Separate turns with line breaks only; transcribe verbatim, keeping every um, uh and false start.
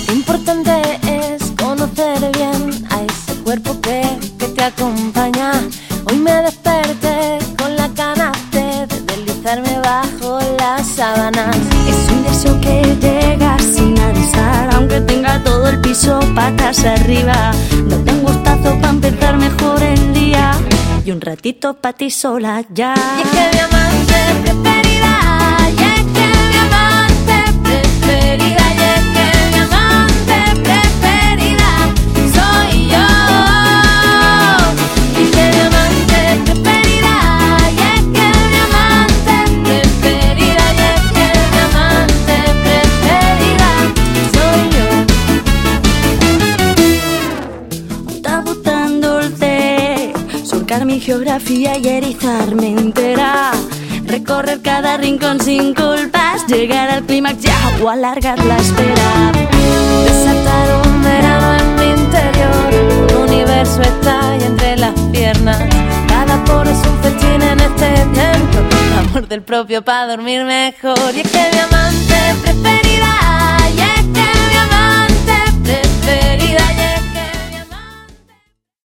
Lo importante es conocer bien a ese cuerpo que, que te acompaña. Hoy me desperté con la ganas de, de deslizarme bajo las sábanas.
Es un deseo que llega sin avisar, aunque tenga todo el piso patas arriba. No tengo gustazo para empezar mejor el día y un ratito pa' ti sola ya.
Y es que mi amante preferida, y es que mi amante preferida, y es que mi amante preferida soy yo. Y es que mi amante preferida, y es que mi amante preferida, y es que mi amante preferida soy yo.
Un tabú tan dulce, surcar mi geografía y erizarme entera, recorrer cada rincón sin culpas, llegar al clímax ya o alargar la espera.
Desatar un verano en mi interior, un universo está ahí entre las piernas. Cada poro es un festín en este templo, amor del propio pa' dormir mejor. Y es que mi amante